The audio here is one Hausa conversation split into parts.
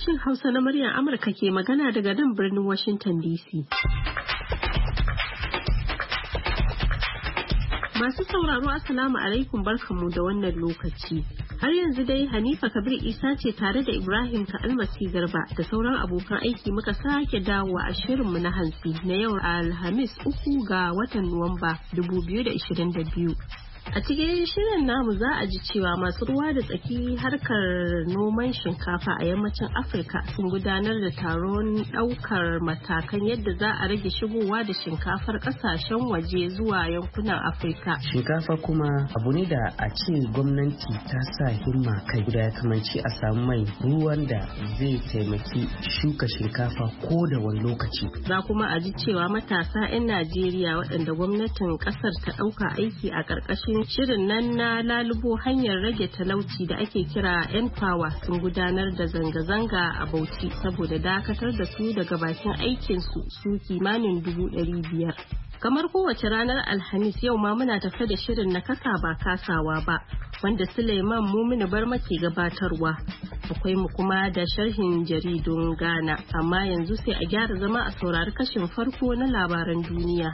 Sashen Hausa na muryar Amurka ke magana daga nan birnin Washington DC. Masu sauraro Assalamu alaikum barkanmu da wannan lokaci. Har yanzu dai Hanifa Kabir Isa ce tare da Ibrahim Ka'almasi Garba da sauran abokan aiki muka sake dawowa a shirinmu na hantsi na yau Alhamis 3 ga watan Nuwamba 2022. A cikin shirin namu za a ji cewa masu ruwa da tsaki harkar noman shinkafa a yammacin Afirka sun gudanar da taron daukar matakan yadda za a rage shigowa da shinkafar kasashen waje zuwa yankunan Afirka. Shinkafa kuma abu ne da a ce gwamnati ta sa himma kai guda ya kamanci a samu mai ruwan da zai taimaki shuka shinkafa ko da wani lokaci. Za kuma a ji cewa matasa 'yan Najeriya waɗanda gwamnatin ƙasar ta ɗauka aiki a ƙarƙashin shirin nan na lalubo hanyar rage talauci da ake kira N-Power sun gudanar da zanga-zanga a Bauchi saboda dakatar da su daga bakin aikinsu su kimanin 500,000. Kamar kowace ranar Alhamis yau ma muna tafe da shirin na kasa ba kasawa ba wanda Suleiman Muminu Barma ke gabatarwa. Akwai mu kuma da sharhin jaridun Ghana amma yanzu sai a gyara zama a saurari kashin farko na labaran duniya.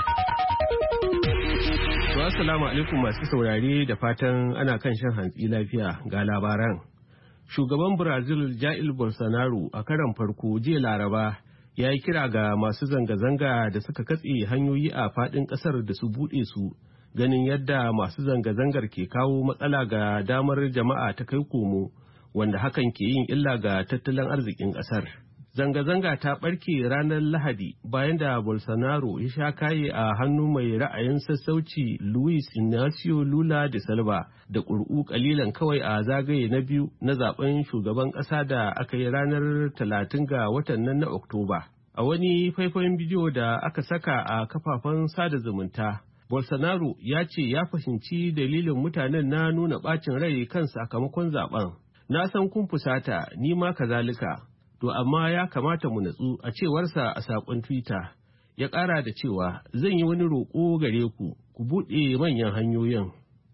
Assalamu alaikum masu saurare da fatan ana kan shan hantsi lafiya ga labaran. Shugaban Brazil Jair Bolsonaro a karon farko jiya Laraba ya yi kira ga masu zanga-zanga da suka katse hanyoyi a faɗin ƙasar da su buɗe su ganin yadda masu zanga-zangar ke kawo matsala ga damar jama'a ta kai komo wanda hakan ke yin illa ga tattalin arzikin ƙasar. Zanga-zanga ta ɓarke ranar Lahadi bayan da Bolsonaro ya sha kaye a hannu mai ra'ayin sassauci Luiz Inacio Lula da Silva da ƙuri'u ƙalilan kawai a zagaye na biyu na zaben shugaban ƙasa da aka yi ranar 30 ga watan nan na Oktoba. A wani faifan bidiyo da aka saka a kafafen sada zumunta, Bolsonaro ya ce ya fahimci dalilin mutanen na nuna ɓacin rai kan sakamakon zaben. Na san kun fusata, ni ma kazalika. To amma ya kamata mu natsu a cewarsa a saƙon Twitter. Ya ƙara da cewa zan yi wani roƙo gare ku buɗe manyan hanyoyin.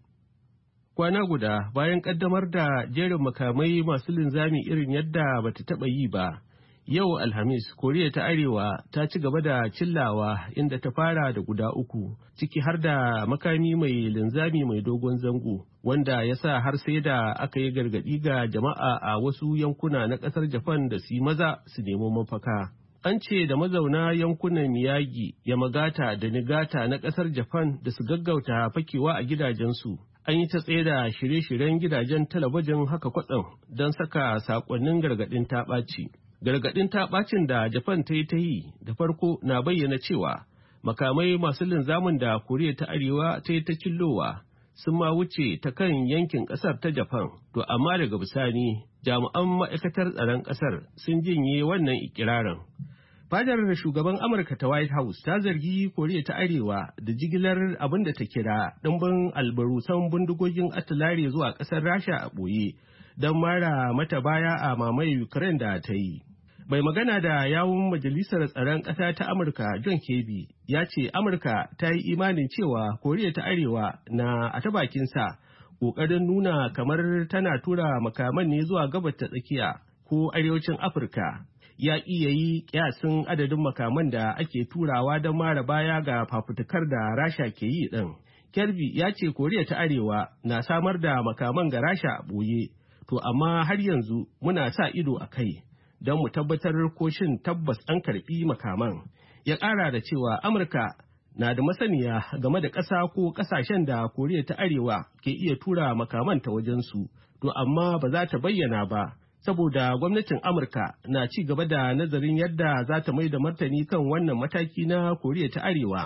Kwana guda bayan ƙaddamar da jerin makamai masu linzami irin yadda bata taɓa yi ba, yau Alhamis Koriya ta Arewa ta ci gaba da cillawa inda ta fara da guda 3 ciki har da makami mai linzami mai dogon zango wanda ya sa har sai da aka yi gargaɗi ga jama'a a wasu yankuna na ƙasar Japan da su maza su nemo mafaka. An ce da mazauna yankunan Miyagi, Yamagata da Niigata na ƙasar Japan da su gaggauta fakewa a gidajensu. An yi ta tsaye da shirye-shiryen gidajen talabijin haka kwatsam don saka saƙonnin gargaɗin ta ɓaci. Gargaɗin ta ɓacin da Japan ta yi da farko na bayyana cewa makamai masu linzamin da Koriya ta Arewa ta yi ta cillowa sun ma wuce ta kan yankin ƙasar ta Japan. To amma daga bisani jami'an ma'aikatar tsaron ƙasar sun jinye wannan ikirarin. Fadar shugaban Amurka ta White House ta zargi Koriya ta Arewa da jigilar abin da ta kira ɗimbin albarusan bindigogin atilare zuwa ƙasar Rasha a ɓoye don mara mata baya a mamaye Ukraine da ta yi. Mai magana da yawun Majalisar Tsaron Ƙasa ta Amurka John Kirby ya ce Amurka ta yi imanin cewa Koriya ta Arewa na a ta bakinsa ƙoƙarin nuna kamar tana tura makaman ne zuwa gabar ta tsakiya ko arewacin Afirka. Ya iya yi ƙyasin adadin makaman da ake turawa don mara baya ga fafutukar da Rasha ke yi ɗin. Kirby ya ce Koriya ta Arewa na samar da makaman ga Rasha a ɓoye, to amma har yanzu muna sa ido a kai. Don mu tabbatar ko shin tabbas an karbi makaman. Ya ƙara da cewa Amurka na da masaniya game da ƙasa ko ƙasashen da Koriya ta Arewa ke iya tura makaman ta wajensu, to amma ba za ta bayyana ba, saboda gwamnatin Amurka na ci gaba da nazarin yadda za ta mai da martani kan wannan mataki na Koriya ta Arewa.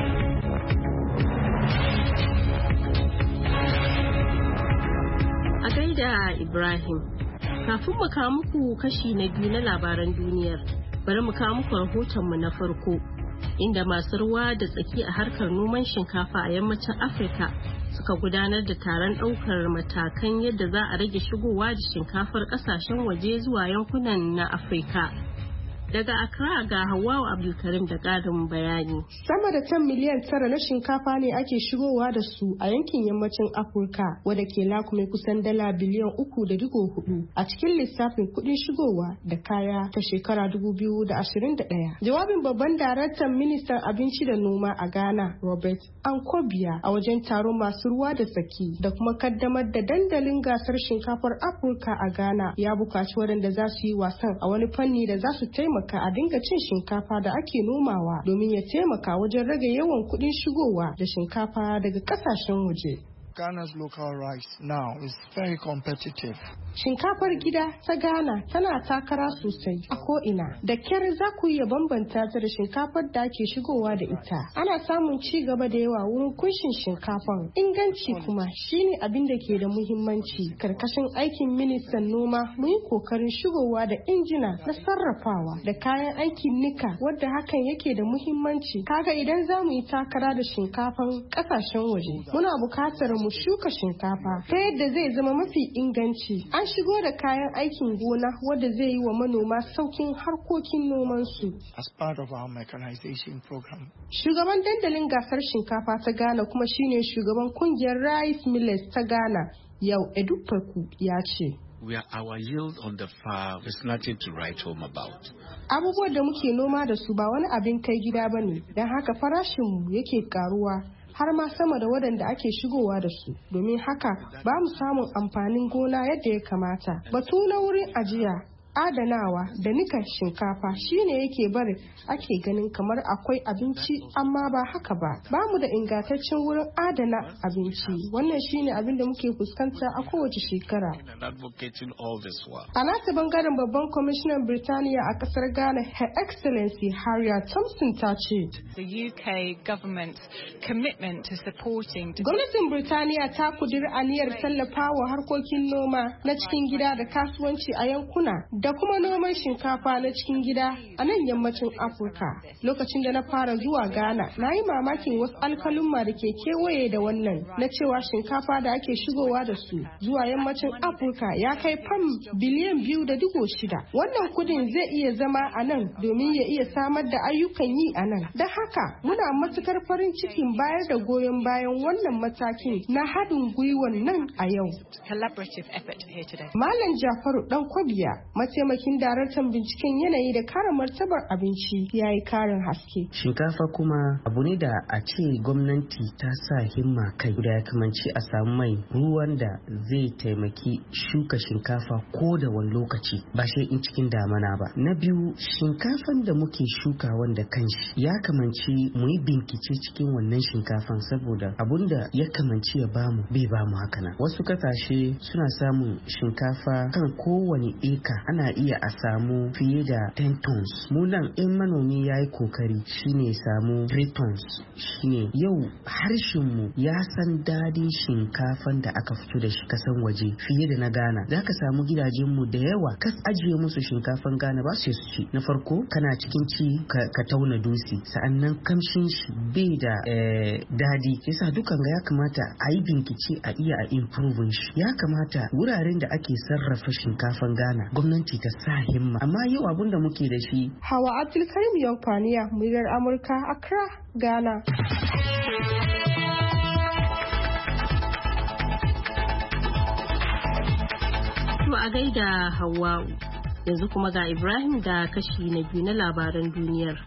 A gaida Ibrahim. Kafin mu kawo muku kashi na biyu na labaran duniyar, bari mu kawo muku rahotonmu na farko, inda masu ruwa da tsaki a harkar noman shinkafa a yammacin Afirka suka gudanar da taron ɗaukar matakan yadda za a rage shigowa da shinkafar ƙasashen waje zuwa yankunan na Afirka. Daga Accra ga Hawwa Abdulkarim da ƙarin bayani. Sama da 10 miliyan 9 na shinkafa ne ake shigowa da su a yankin yammacin Afirka, wadda ke lakume kusan dala biliyan 3.4 a cikin lissafin kuɗin shigowa da kaya ta shekara 2021. Jawabin babban daraktan ministan abinci da noma a Ghana, Robert Ankobia, a wajen taron masu ruwa da tsaki da kuma kaddamar da dandalin gasar shinkafar Afirka a Ghana, ya buƙaci waɗanda za su yi wasan a wani fanni da za su taimaka a dinga cin shinkafa da ake nomawa domin ya taimaka wajen rage yawan kuɗin shigowa da shinkafa daga ƙasashen waje. Ghana's local rice now is very competitive. Shinkafar gida ta Ghana tana takara sosai a ko'ina. Da kyar za ku iya bambanta ta da shinkafar da ake shigowa da ita. Ana samun ci gaba da yawa wurin kunshin shinkafan. Inganci kuma shine abin da ke da muhimmanci. Karkashin aikin ministan noma mun yi kokarin shigowa da injina na sarrafawa da kayan aikin nika wadda hakan yake da muhimmanci. Kaga idan za mu yi takara da shinkafan kasashen waje, muna bukatar mu shuka shinkafa ta yadda zai zama mafi inganci. An shigo da kayan aikin gona wadda zai yi wa manoma saukin harkokin nomansu. As part of our mechanization program. Shugaban dandalin gasar shinkafa ta Ghana kuma shine shugaban kungiyar Rice Millers ta Ghana, Yau Edupeku, ya ce. Our yield on the farm is nothing to write home about. Abubuwan da muke noma da su ba wani abin kai gida bane, don haka farashinmu yake karuwa har ma sama da waɗanda ake shigowa da su. Domin haka ba mu samun amfanin gona yadda ya kamata. Batu na wurin ajiya, adanawa da nika shinkafa shine yake bari ake ganin kamar akwai abinci, amma ba haka ba. Ba mu da ingantaccen wurin adana abinci. Wannan shine abin da muke fuskanta a kowace shekara. A nata bangaren babban kwamishinan Birtaniya a kasar Ghana, Her Excellency Harriet Thompson, ta ce, The UK government's commitment to supporting. Gwamnatin Birtaniya ta kudiri aniyar tallafawa harkokin noma na cikin gida da kasuwanci a yankuna da kuma noman shinkafa na cikin gida a nan yammacin Afirka. Lokacin da na fara zuwa Ghana, na yi mamakin wasu alkalumma da ke kewaye da wannan na cewa shinkafa da ake shigowa da su zuwa yammacin Afirka ya kai fam biliyan 2.6. Wannan kudin zai iya zama a nan domin ya iya samar da ayyukan yi a nan. Don haka muna matukar farin cikin bayar da goyon bayan wannan matakin na haɗin gwiwan nan a yau. Malam Jafaru Dankwabiya, mataimakin daraktan binciken yanayi da kare martabar abinci, ya yi karin haske. Shinkafa kuma abu ne da a ce gwamnati ta sa himma kai da ya kamanci a samu mai ruwan da zai taimaki shuka shinkafa ko da wani lokaci ba shi in cikin damana ba. Na biyu, shinkafan da muke shuka wanda kanshi ya kamanci mu yi bincike cikin wannan shinkafan, saboda abun da ya kamanci ya bamu bai bamu hakana. Wasu kasashe suna samun shinkafa kan kowane eka ana iya a samu fiye da 10 tons. Mu nan in manomi ya yi kokari shine samu 3 tons. Shine yau harshen mu ya san dadin shinkafan da aka fito da shi kasan waje fiye da na Ghana. Zaka samu gidajen mu da yawa kas ajiye musu shinkafan Ghana ba su ci. Na farko kana cikin ci ka tauna dusi, sa'annan kamshin shi bai da dadi. Yasa dukan ga ya kamata a yi bincike a iya a improve shi. Ya kamata wuraren da ake sarrafa shinkafan Ghana gwamnati ta sa himma, amma yau abun da muke da shi. Hawa Abdulkarim Yankwaniya, muryar Amurka, Accra, Ghana. To a gaida Hawwa, yanzu kuma ga Ibrahim da kashi na biyu na labaran duniyar.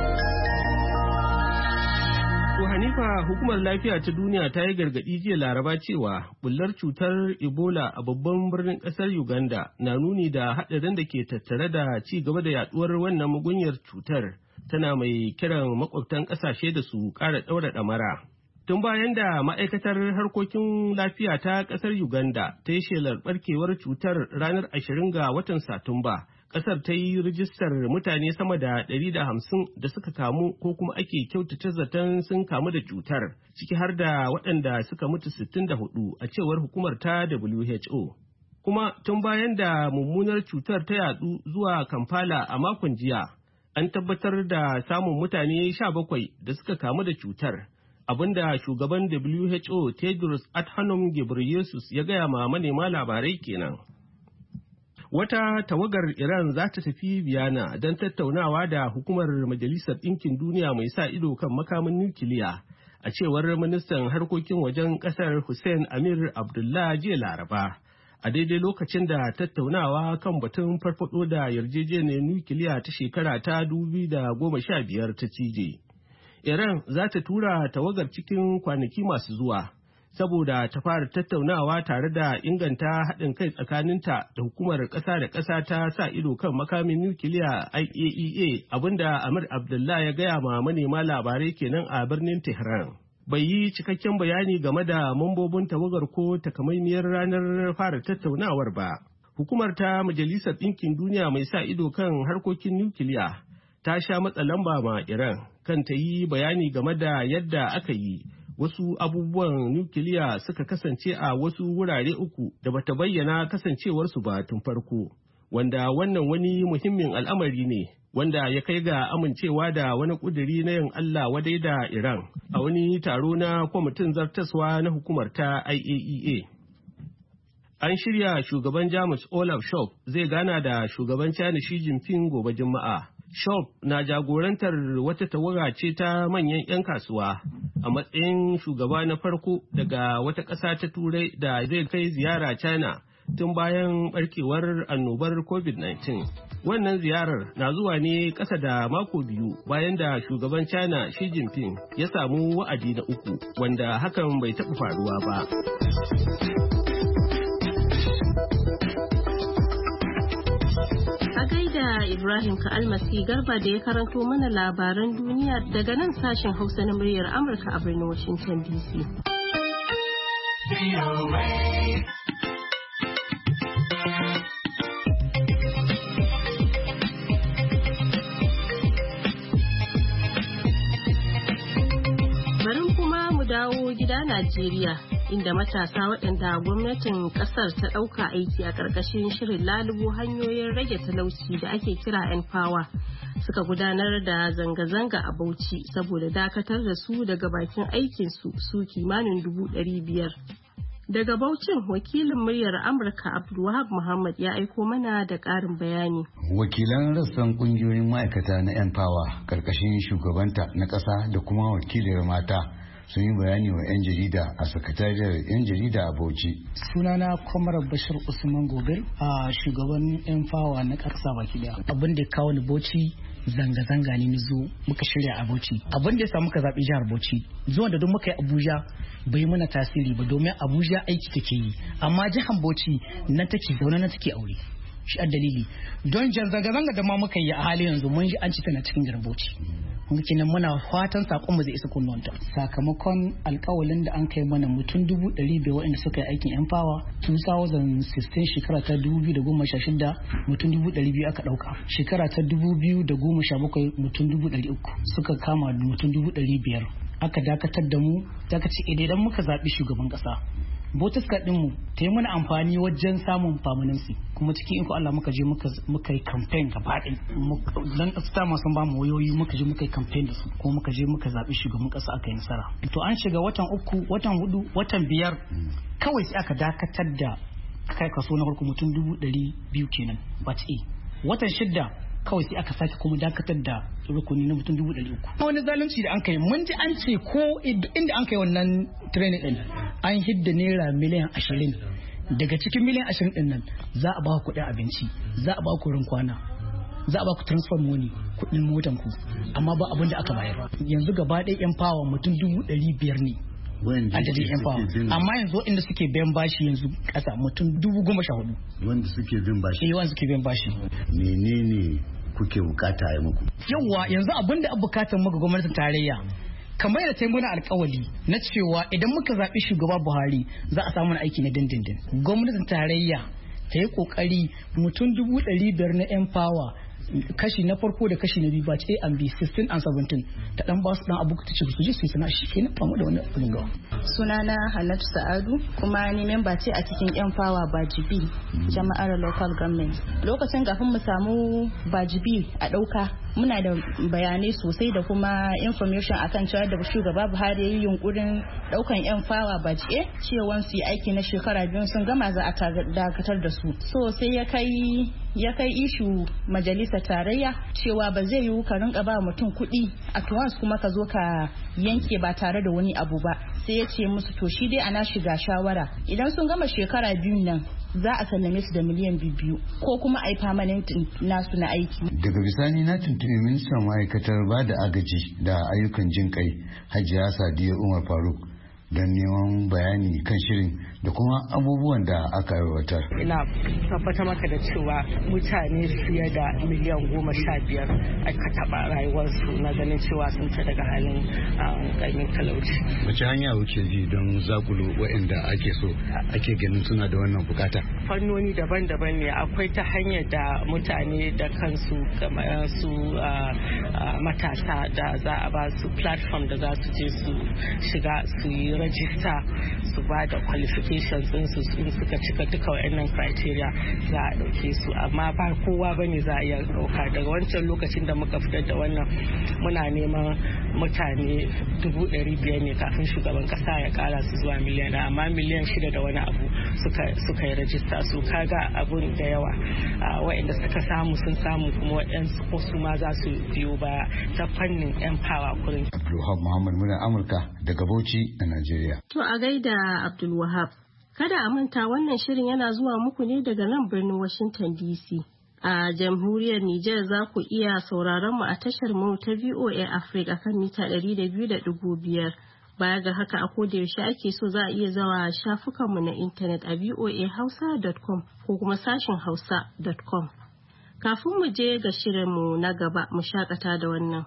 To Hanifa, hukumar lafiya ta duniya ta yi gargaɗi jiya Laraba cewa bullar cutar Ebola a babban birnin ƙasar Uganda na nuni da haɗarin da ke tattare da ci gaba da yaɗuwar wannan mugunyar cutar, tana mai kiran makwabtan ƙasashe da su ƙara ɗaura ɗamara. Tun bayan da ma'aikatar harkokin lafiya ta ƙasar Uganda ta yi shelar ɓarkewar cutar ranar 20 ga watan Satumba, ƙasar ta yi rijistar mutane sama da 150 da suka kamu ko kuma ake kyautata zaton sun kamu da cutar, ciki har da waɗanda suka mutu 64 a cewar hukumar ta WHO. Kuma tun bayan da mummunar cutar ta yadu zuwa Kampala a makon jiya, an tabbatar da samun mutane 17 da suka kamu da cutar, abinda shugaban WHO Tedros Adhanom Ghebreyesus ya gaya ma manema labarai kenan. Wata tawagar Iran za ta tafi Biyana don tattaunawa da hukumar Majalisar Ɗinkin Duniya mai sa ido kan makamin nukiliya, a cewar ministan harkokin wajen ƙasar Hussein Amir Abdullah jiya Laraba, a daidai lokacin da tattaunawa kan batun farfado da yarjejeniyar nukiliya ta shekara ta 2015 ta cije. Iran za ta tura tawagar cikin kwanaki masu zuwa, saboda ta fara tattaunawa tare da inganta haɗin kai tsakaninta da hukumar ƙasa da ƙasa ta sa ido kan makamin nukiliya IAEA, abinda Amir Abdullah ya gaya ma manema labarai kenan a birnin Tehran. Bai yi cikakken bayani game da mambobin tawagar ko takamaimiyar ranar fara tattaunawar ba. Hukumar ta Majalisar Ɗinkin Duniya mai sa ido kan harkokin nukiliya ta sha matsa lamba ma Iran kan ta yi bayani game da yadda aka yi wasu abubuwan nukiliya suka kasance a wasu wurare uku da bata bayyana kasancewarsu ba tun farko, wanda wannan wani muhimmin al'amari ne wanda ya kai ga amincewa da wani ƙuduri na yin Allah wadai da Iran a wani taro na kwamitin zartaswa na hukumar ta IAEA. An shirya shugaban Jamus Olaf Scholz zai gana da shugaban China Xi Jinping gobe Juma'a. Scholz na jagorantar wata tawaga ce ta manyan 'yan kasuwa a matsayin shugaba na farko daga wata ƙasa ta Turai da zai kai ziyara China tun bayan barkewar annobar COVID-19. Wannan ziyarar na zuwa ne ƙasa da mako biyu bayan da shugaban China Xi Jinping ya samu wa'adi na uku, wanda hakan bai taɓa faruwa ba. Da Ibrahim Ka'almasi Garba da ya karanto mana labaran duniya daga nan sashen Hausa na muryar Amurka a birnin Washington DC. Bari kuma mu dawo gida Najeriya, inda matasa waɗanda gwamnatin ƙasar ta ɗauka aiki a ƙarƙashin shirin lalubo hanyoyin rage talauci da ake kira N-Power suka gudanar da zanga-zanga a Bauchi saboda dakatar da su daga bakin aikinsu su kimanin 500,000. Daga Bauchin, wakilin muryar Amurka Abdulwahab Muhammad ya aiko mana da ƙarin bayani. Wakilan rassan ƙungiyoyin ma'aikata na N-Power ƙarƙashin shugabanta na ƙasa da kuma wakilar mata sun yi bayani wa 'yan jarida a sakatariyar 'yan jarida a Bauchi. Sunana Kwamar Bashir Usman Gobir, a shugaban N-Power na ƙasa baki daya. Abin da kawo ni Bauchi zanga-zanga ne zo muka shirya a Bauchi. Abin da ya samu ka zaɓi jihar Bauchi, zuwa da duk muka yi Abuja bai mana tasiri ba domin Abuja aiki take yi, amma jihar Bauchi nan take zaune nan take aure. Shi a dalili don zanga-zanga da ma muka yi a hali yanzu mun ji an ci tana cikin garin Bauchi. Kenan muna fatan sakon mu zai isa kunnuwanta. Sakamakon alkawalin da an kai mana mutum 500,000 waɗanda suka yi aikin N-Power 2016 shekara ta 2016 mutum 200,000 aka ɗauka. Shekara ta 2017 mutum 300,000 suka kama mutum 500,000 aka dakatar da mu. Daga ce idan muka zaɓi shugaban ƙasa Botus mu ta yi mana amfani wajen samun permanency, kuma cikin iko Allah muka je muka yi campaign gaba ɗin dan ƙasa sun ba mu wayoyi, muka je muka yi campaign da su, kuma muka je muka zaɓi shugaban ƙasa aka yi nasara. To an shiga watan 3, watan 4, watan 5 kawai sai aka dakatar da kai kaso na farko mutum 200,000 kenan batch A. Watan 6 kawai sai aka sake kuma dakatar da rukuni na mutum 300,000. Wani zalunci da an kai mun ji an ce ko inda an kai wannan training din an hidda naira miliyan 20, daga cikin miliyan 20 din nan za a ba ku kuɗin abinci, za a ba ku wurin kwana, za a ba ku transfer money, kuɗin motan ku, amma ba abin da aka bayar. Yanzu gaba ɗaya N-Power mutum 500,000 ne adadin N-Power, amma yanzu inda suke biyan bashi yanzu ƙasa mutum 14,000 wanda suke bin bashi. Wanda suke biyan bashi. Menene kuke bukata a yi muku? Yawwa yanzu abin da bukatar muka gwamnatin tarayya kamar yadda ta yi mana alkawali na cewa idan muka zaɓi shugaba Buhari za a samu aiki na dindindin. Gwamnatin tarayya ta yi kokari mutum 500,000 na N-Power kashi na farko da kashi na biyu batch A and B 16 and 17 ta dan ba su dan abu ta ce su je su yi sana'a shi kenan famu da wani abin gawa. Sunana Hannatu Sa'adu kuma ni memba ce a cikin Empower batch B jama'ar local government. Lokacin kafin mu samu batch B a dauka muna da bayanai sosai da kuma information akan cewa da shugaba Buhari ya yi yunkurin daukan Empower batch A cewa su yi aiki na shekara 2 sun gama za a dakatar da su. So sai ya kai ishu majalisar tarayya cewa ba zai yiwu ka rinka ba mutum kuɗi a once kuma ka zo ka yanke ba tare da wani abu ba. Sai ya ce musu to shi dai ana shiga shawara idan sun gama shekara 2 nan za a sallame su da miliyan 2 ko kuma a yi permanent nasu na aiki. Daga bisani na tuntuɓi ministan ma'aikatar ba da agaji da ayyukan jin kai Hajiya Sadiya Umar Faruk don neman bayani kan shirin da kuma abubuwan da aka aiwatar. Ina tabbatar maka da cewa mutane fiye da miliyan 15 aka taɓa rayuwarsu na ganin cewa sun ta daga halin ƙarnin talauci. Wace hanya wuce bi don zakulo waɗanda ake ganin suna da wannan bukata? Fannoni daban-daban ne, akwai ta hanyar da mutane da kansu kamar su matasa da za a ba su platform da za su je su shiga su yi rajista su ba da qualifications ɗinsu in suka cika duka waɗannan criteria za a ɗauke su, amma ba kowa bane za a iya ɗauka. Daga wancan lokacin da muka fitar da wannan muna neman mutane 500,000 ne kafin shugaban kasa ya kara su zuwa miliyan, amma miliyan 6 da wani abu suka yi rajista. Su kaga abun da yawa waɗanda suka samu sun samu kuma waɗansu su ma za su biyo baya ta fannin Empower kurin. Abdulwahab Muhammad muna Amurka daga Bauchi a Najeriya. To a gaida Abdulwahab. Kada a manta wannan shirin yana zuwa muku ne daga nan birnin Washington DC. A jamhuriyar Nijar za ku iya sauraron mu a tashar mu ta VOA Africa kan mita 200.5. Baya ga haka a koda yaushe ake so za a iya zawa shafukanmu na intanet a voahausa.com ko kuma sashin hausa.com. Kafin mu je ga shirinmu na gaba mu shakata da wannan.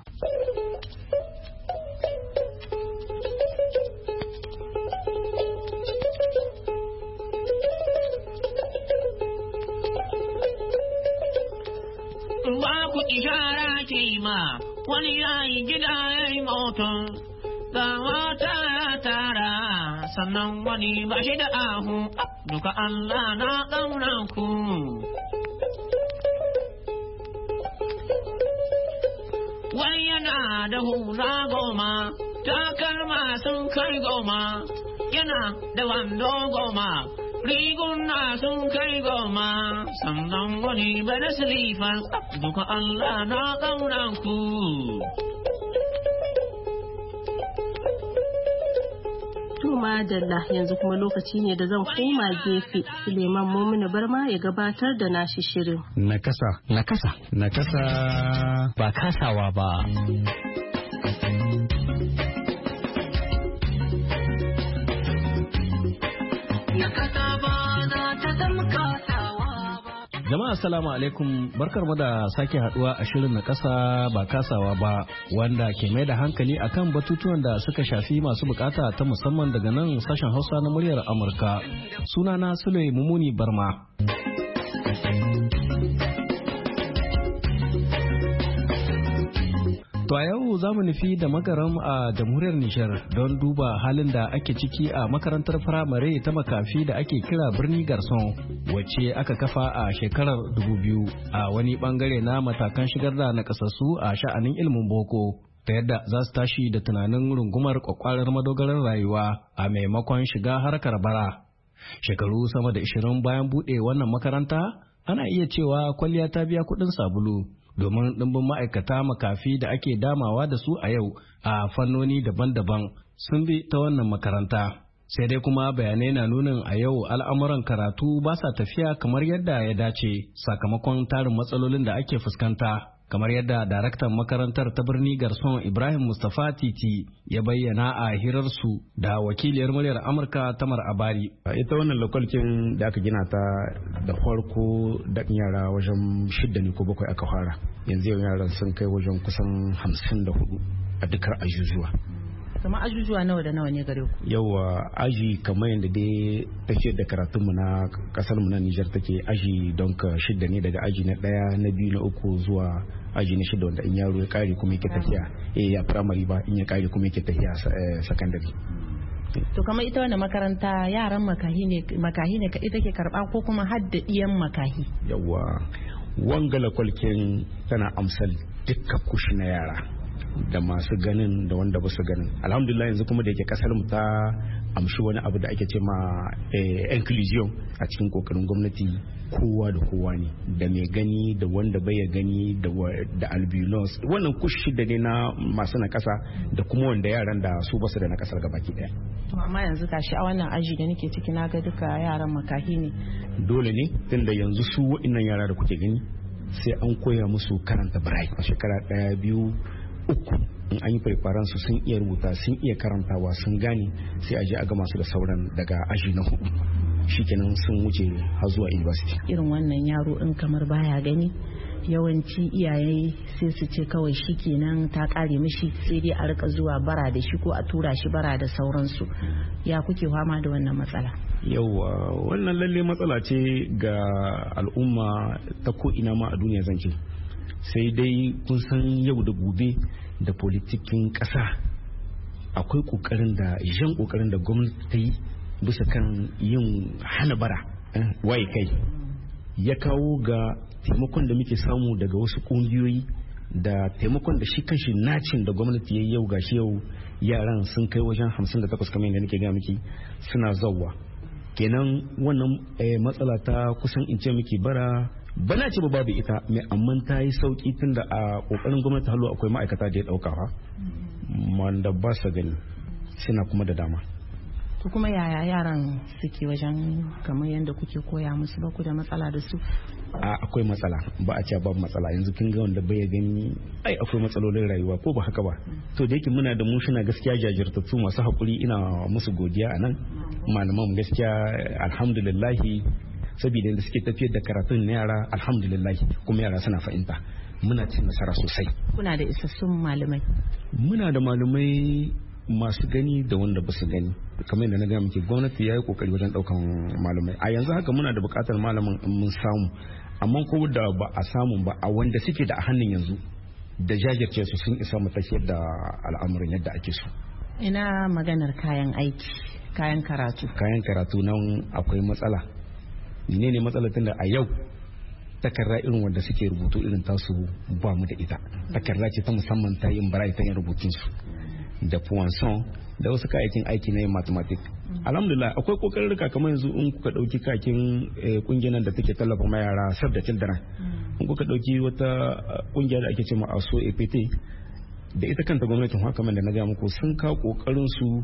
Babu ishara ce ma wani yayi gida yayi motar ga wata ya tara sannan wani ba shi da ahu duka Allah na ƙaunar ku. Wai yana da hula 10 takalma sun kai 10 yana da wando 10 riguna sun kai 10 sannan wani ba da silifan duka Allah na ƙaunar ku. Madalla yanzu kuma lokaci ne da zan koma gefe Suleiman Mumunu Barma ya gabatar da nashi shirin. Nakasa. Ba kasawa ba. Jama'a assalamu alaikum, barkarmu da sake haduwa a shirin na kasa ba kasawa ba wanda ke mai da hankali akan batutuwan da suka shafi masu bukata ta musamman daga nan sashen Hausa na muryar Amurka. Sunana Sule Mumuni Barma. To a yau za mu nufi da magaram a jamhuriyar Nijar don duba halin da ake ciki a makarantar firamare ta makafi da ake kira birni Garson wacce aka kafa a shekarar 2000 a wani bangare na matakan shigar da nakasassu a sha'anin ilimin boko ta yadda za su tashi da tunanin rungumar kwakwarar madogarar rayuwa a maimakon shiga harkar bara. Shekaru sama da 20 bayan buɗe wannan makaranta ana iya cewa kwalliya ta biya kuɗin sabulu. Domin ɗimbin ma'aikata makafi da ake damawa da su a yau a fannoni daban-daban sun bi ta wannan makaranta. Sai dai kuma bayanai na nunin a yau al'amuran karatu ba sa tafiya kamar yadda ya dace sakamakon tarin matsalolin da ake fuskanta. Kamar yadda daraktan makarantar ta birni Garson Ibrahim Mustapha Titi ya bayyana a hirarsu da wakiliyar muryar Amurka Tamar Abari. Ita wannan lokalkin da aka gina ta da farko da yara wajen 6 ne ko 7 aka fara. Yanzu yau yaran sun kai wajen kusan 54 a dukkan ajujuwa. Kamar ajujuwa nawa da nawa ne gare ku? Yawa aji kamar yadda dai tafiyar da karatunmu na kasar mu na Nijar take aji don ka 6 ne, daga aji na 1 na 2 na 3 zuwa aji na 6 wanda in yaro ya kare kuma yake tafiya ya primary ba in ya kare kuma yake tafiya secondary. To kamar ita wannan makaranta yaran makahi ne ka ita ke karba ko kuma hadda iyan makahi? Yawa wangala kwalken tana amsal dukkan kushi na yara da masu ganin da wanda ba su ganin. Alhamdulillah yanzu kuma da yake kasar mu ta amshi wani abu da ake ce ma inclusion a cikin kokarin gwamnati, kowa da kowa ne, da mai gani da wanda bai gani da albinos, wannan kushi da ne na masu na kasa da kuma wanda yaran da su basu da na kasar gabaki daya. Amma yanzu gashi a wannan aji da nake ciki na ga duka yaran makahi ne. Dole ne tunda yanzu su waɗannan yara da kuke gani sai an koya musu karanta birai a shekara 1, 2, 3 in an yi preparan su sun iya rubuta sun iya karantawa sun gane sai a je a gama su da sauran daga aji na 4 shikenan sun wuce har zuwa university. Irin wannan yaro in kamar baya gani yawanci iyaye sai su ce kawai shi kenan ta kare mishi sai dai a rika zuwa bara da shi ko a tura shi bara da sauransu. Ya kuke fama da wannan matsala? Yauwa wannan lalle matsala ce ga al'umma ta ko ina ma a duniya zance, sai dai kun san yau da gobe da politikin ƙasa akwai kokarin da gwamnati ta yi bisa kan yin hana bara waye kai ya kawo ga taimakon da muke samu daga wasu ƙungiyoyi da taimakon da shi kanshi nacin da gwamnati ya yi yau gashi yau yaran sun kai wajen 58 kamar yadda nake gaya miki suna zawwa. Kenan wannan matsala ta kusan in ce miki bara bana ce ba babu ita mai amma ta yi sauki tunda a kokarin gwamnati hallo akwai ma'aikata da ya daukawa wanda ba su gani suna kuma da dama. To kuma yaya yaran suke wajen kamar yadda kuke koya musu, ba ku da matsala da su? Akwai matsala, ba a ce babu matsala. Yanzu kin ga wanda bai gani ai akwai matsalolin rayuwa ko ba haka ba. To da yake muna da mu shina gaskiya jajirtattu masu hakuri, ina musu godiya anan malaman gaskiya alhamdulillah saboda da suke tafiyar da karatun na yara alhamdulillah kuma yara suna fahimta, muna cin nasara sosai. Kuna da isassun malamai? Muna da malamai masu gani da wanda ba su gani, kamar yadda na gaya miki gwamnati ya yi kokari wajen daukan malamai. A yanzu haka muna da bukatar malamin in mun samu, amma ko da ba a samu ba a wanda suke da a hannun yanzu da jajirce su sun isa mu tafiyar da al'amuran yadda ake so. Ina maganar kayan aiki, kayan karatu nan akwai matsala. Ne matsalar tunda a yau takarda irin wanda suke rubutu irin tasu ba mu da ita. Takarda ce ta musamman ta yin bara ta yin rubutun su da poinson da wasu kayakin aiki na yin mathematics. Alhamdulillah akwai kokarin rika kamar yanzu in kuka dauki kakin kungiyar da take tallafa ma yara Save the Children, in kuka dauki wata kungiyar da ake cewa ASO APT da ita kanta gwamnatin haka da na ga muku sun kawo kokarin su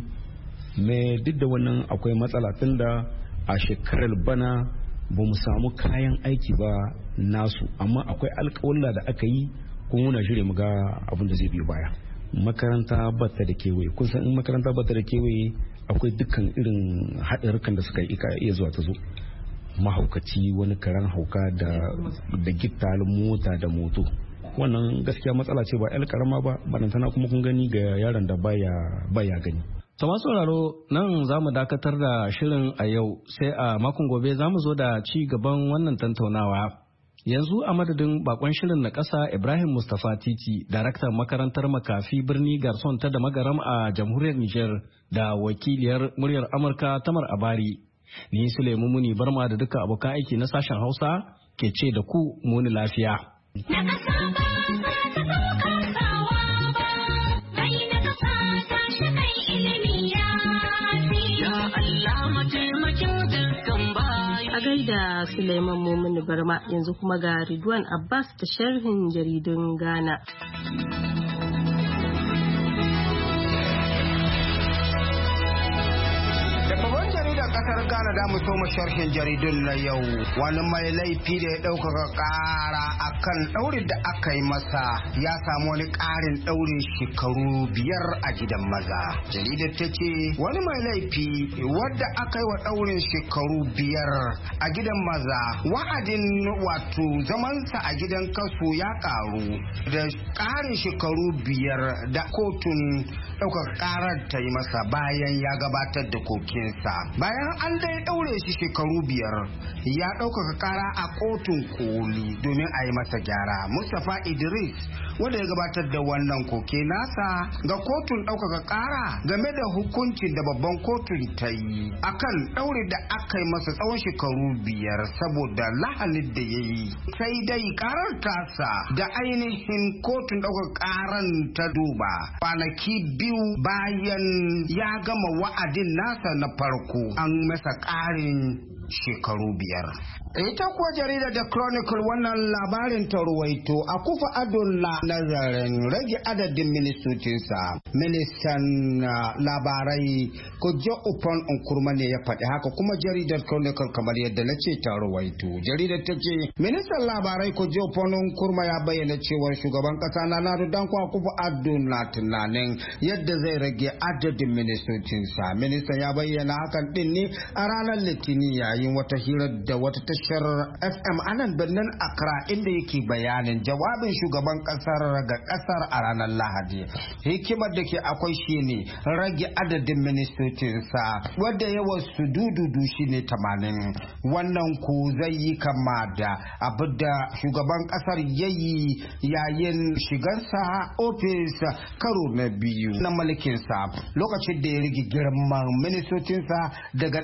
me duk da wannan akwai matsala tunda a shekarar bana ba mu samu kayan aiki ba nasu, amma akwai alƙawalla da aka yi kuma muna shirye mu ga abin da zai biyo baya. Makaranta bata da kewaye, kun san in makaranta bata da kewaye akwai dukkan irin haɗarukan da suka iya zuwa ta zo, mahaukaci wani karan hauka da gittalin mota da moto. Wannan gaskiya matsala ce ba yar karama ba, barantana kuma kun gani ga yaron da baya gani. To masu sauraro nan za mu dakatar da shirin a yau, sai a makon gobe za mu zo da ci gaban wannan tantaunawa. Yanzu a madadin bakon shirin na ƙasa Ibrahim Mustapha Titi, daraktan makarantar makafi birni Garson ta da magaram a jamhuriyar Nijar, da wakiliyar muryar Amurka Tamar Abari. Ni Sulaimu Muni Barma da duka abokan aiki na sashen Hausa ke ce da ku muni lafiya. A gaida Suleiman Mumini Barma, yanzu kuma ga Ridwan Abbas da sharhin jaridun Ghana. kasar Ghana da mu soma sharhin jaridun na yau. Wani mai laifi da ya ɗaukaka ƙara akan ɗaurin da aka yi masa ya samu wani ƙarin ɗaurin shekaru 5 a gidan maza. Jaridar ta ce wani mai laifi wadda aka yi wa ɗaurin shekaru 5 a gidan maza wa'adin wato zamansa a gidan kaso ya ƙaru da ƙarin shekaru 5 da kotun ɗaukaka ƙarar ta yi masa bayan ya gabatar da kokinsa. Bayan an dai ɗaure shi shekaru 5 ya ɗaukaka ƙara a kotun koli domin a yi masa gyara. Mustapha Idris wanda ya gabatar da wannan koke nasa ga kotun ɗaukaka ƙara game da hukuncin da babban kotun ta yi akan ɗaure da aka yi masa tsawon shekaru 5 saboda lahanin da ya yi. Sai dai ƙarar tasa da ainihin kotun ɗaukaka ƙaran ta duba kwanaki 2 bayan ya gama wa'adin nasa na farko an masa ƙarin shekaru 5. Ita kuwa jaridar da Chronicle wannan labarin ta ruwaito a kufa adolla nazarin rage adadin ministocinsa. Ministan labarai Kojo Upon Nkrumah ne ya faɗi haka kuma jaridar Chronicle kamar yadda na ce ta ruwaito. Jaridar ta ce ministan labarai Kojo Upon Nkrumah ya bayyana cewa shugaban ƙasa na Nadu Danko Akufo-Addo na tunanin yadda zai rage adadin ministocinsa. Ministan ya bayyana hakan din ne a ranar Litinin yayin wata hira da wata tashar FM anan birnin Accra inda yake bayanin jawabin shugaban kasar ga kasar a ranar Lahadi. Hikimar da ke akwai shine rage adadin ministocinsa wadda yawan su dududu shine 80. Wannan ku zai yi kama da abin da shugaban kasar yayi yayin shigarsa ofis karo na biyu na mulkinsa lokacin da ya rage girman ministocinsa daga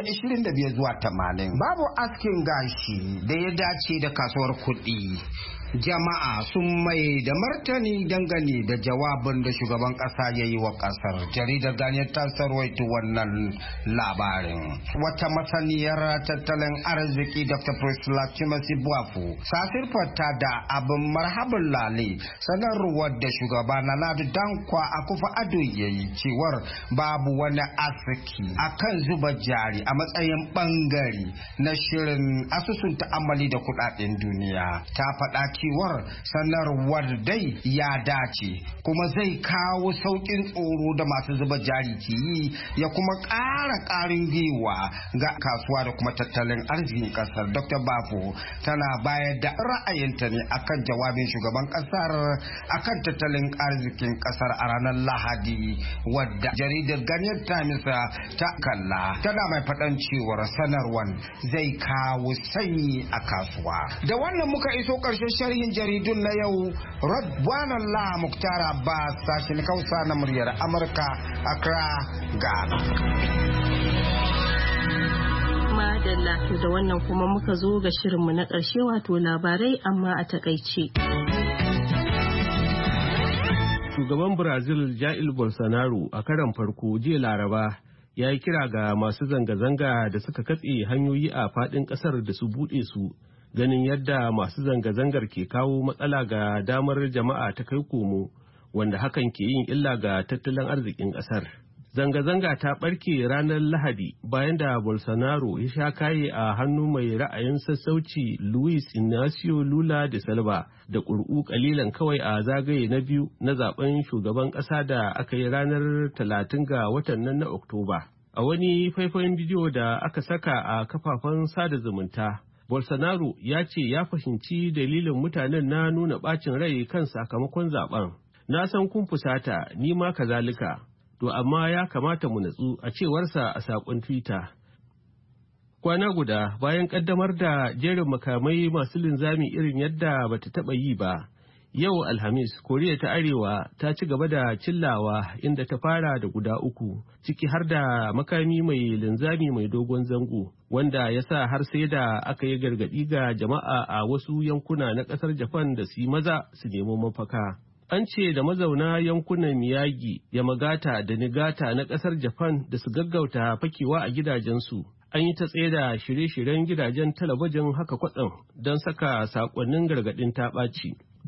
125 zuwa 80. Babu askin gashi da ya dace da kasuwar kuɗi. Jama'a sun mai da martani dangane da jawabin da shugaban kasa ya yi wa kasar. Jaridar Ghanaian ta sarwaito wannan labarin. Wata masaniyar tattalin arziki Dr. Priscilla Timothy Buafu sasirfata da abin marhabin lale sanarwar da shugaba Nana Danko Akufo-Addo ya yi cewar babu wani arziki akan zuba jari a matsayin bangare na shirin asusun ta'ammali da kudaden duniya. Ta faɗa cewar sanarwar dai ya dace kuma zai kawo saukin tsoro da masu zuba jari ke yi ya kuma ƙara ƙarin gwiwa ga kasuwa da kuma tattalin arzikin ƙasar. Dr. Bafo tana bayar da ra'ayinta ne akan jawabin shugaban ƙasar akan tattalin arzikin ƙasar a ranar Lahadi wadda jaridar Ghanaian Times ta kalla. Tana mai faɗan cewar sanarwar zai kawo sanyi a kasuwa. Da wannan muka iso ƙarshen sharhin jaridun na yau. Radwan Allah Muktar Abbas, sashen Hausa na muryar Amurka, Accra, Ghana. Madalla, da wannan kuma muka zo ga shirinmu na ƙarshe wato labarai amma a takaice. Shugaban Brazil Jair Bolsonaro a karon farko jiya Laraba ya yi kira ga masu zanga-zanga da suka katse hanyoyi a faɗin ƙasar da su buɗe su. Ganin yadda masu zanga-zangar ke kawo matsala ga damar jama'a ta kai komo wanda hakan ke yin illa ga tattalin arzikin ƙasar. Zanga-zanga ta ɓarke ranar Lahadi bayan da Bolsonaro ya sha kaye a hannu mai ra'ayin sassauci Luis Inacio Lula da Silva da ƙuri'u ƙalilan kawai a zagaye na biyu na zaben shugaban ƙasa da aka yi ranar 30 ga watan nan na Oktoba. A wani faifayin bidiyo da aka saka a kafafen sada zumunta, Bolsonaro ya ce ya fahimci dalilin mutanen na nuna ɓacin rai kan sakamakon zaben. Na san kun fusata, ni ma kazalika. To amma ya kamata mu natsu a cewarsa a saƙon Twitter. Kwana guda bayan ƙaddamar da jerin makamai masu linzami irin yadda bata taɓa yi ba, yau Alhamis Koriya ta Arewa ta ci gaba da cillawa inda ta fara da guda 3, ciki har da makami mai linzami mai dogon zango, wanda ya sa har sai da aka yi gargaɗi ga jama'a a wasu yankuna na ƙasar Japan da su maza su nemi mafaka. An ce da mazauna yankunan Miyagi, Yamagata da Niigata na ƙasar Japan da su gaggauta fakewa a gidajensu. An yi ta tsaye da shirye-shiryen gidajen talabijin haka kwatsam don saka saƙonnin gargaɗin ta ɓaci.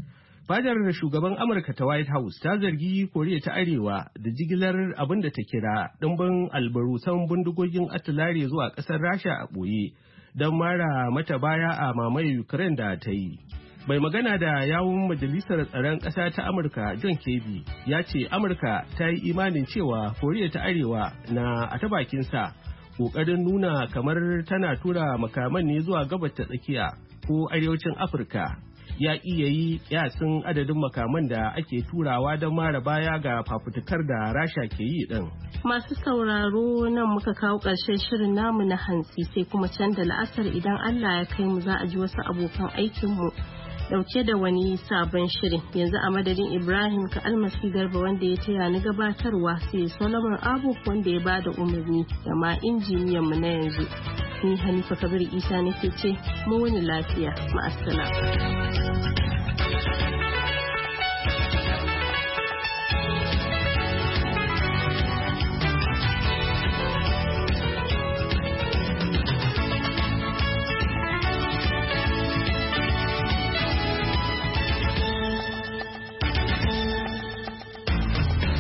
Fadar shugaban Amurka ta White House ta zargi Koriya ta Arewa da jigilar abin da ta kira ɗimbin albarusan bindigogin atilare zuwa ƙasar Rasha a ɓoye don mara mata baya a mamaye Ukraine da ta yi. Mai magana da yawun Majalisar Tsaron Ƙasa ta Amurka John Kirby ya ce Amurka ta yi imanin cewa Koriya ta Arewa na a ta bakinsa ƙoƙarin nuna kamar tana tura makaman ne zuwa gabas ta tsakiya ko arewacin Afirka. Ya iya yi kiyasin adadin makaman da ake turawa don mara baya ga fafutukar da Rasha ke yi din. Masu sauraro nan muka kawo ƙarshen shirin namu na hantsi sai kuma can da la'asar idan Allah ya kai mu za a ji wasu abokan aikinmu dauke da wani sabon shirin. Yanzu a madadin Ibrahim ka almasi garba wanda ya taya ni gabatarwa sai Solomon Abu wanda ya bada umarni da ma injiniyan mu na yanzu. Ni Hanifa Kabir Isa nake ce mu wani lafiya ma'assalam.